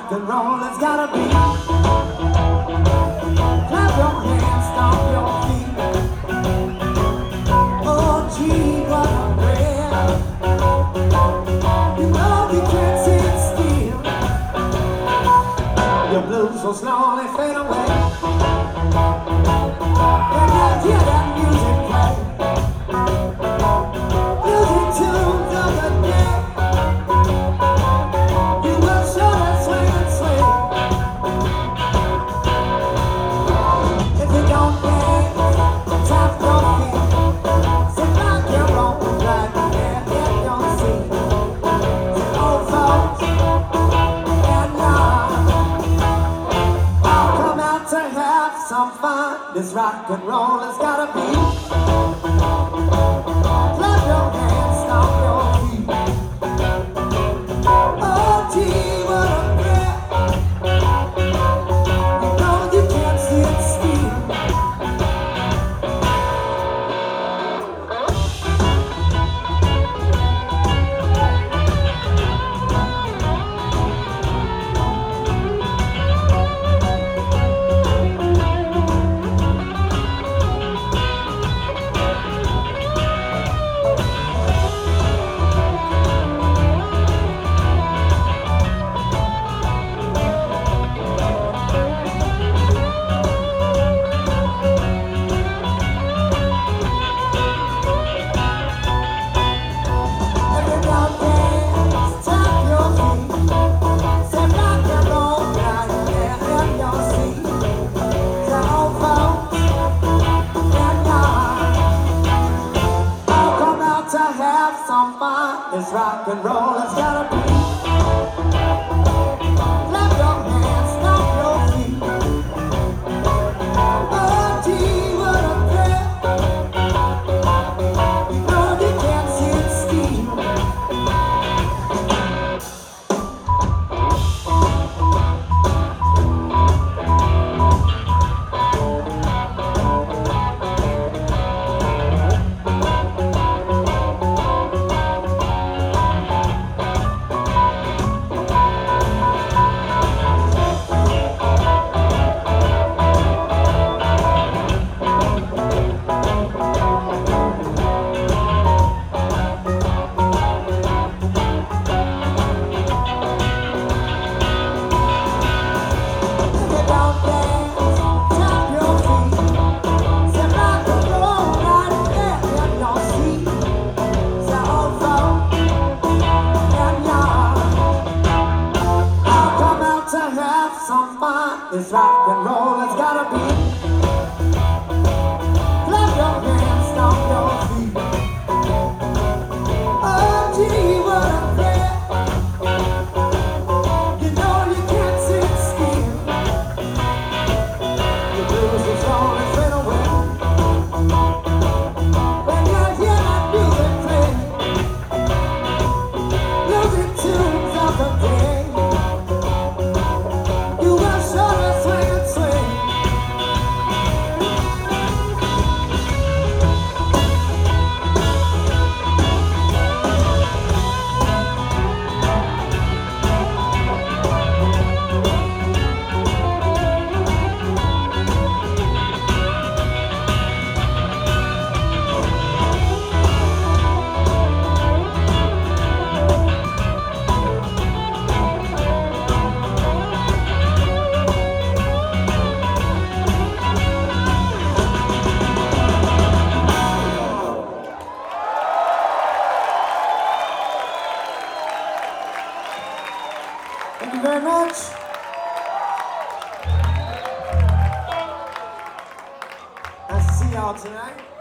rock and roll, it's gotta be. Clap your hands, stomp your feet. Oh gee, what a prayer. You know you can't sit still. Your blues will slowly fade away. And you hear that music play. Music tunes of the day. You will surely swing and sway. If you don't dance, tap your feet. Sit back your own right there in your seat. Old folks and young, all come out to have some fun. This rock and roll has gotta be. Clap your hands, stomp your feet. Oh gee, what a thrill. You know you can't sit still. This rock and roll has gotta be. Clap your hands, stomp your feet. Oh gee, what a thrill. You know you can't sit still. This rock and roll has gotta be. Clap your hands, stomp your feet. Oh gee, what a thrill. You know you can't sit still. The blues will slowly fade away. When you hear that music play. Music tunes of the day. You will surely swing and swing. Thank you very much. Nice to see y'all tonight.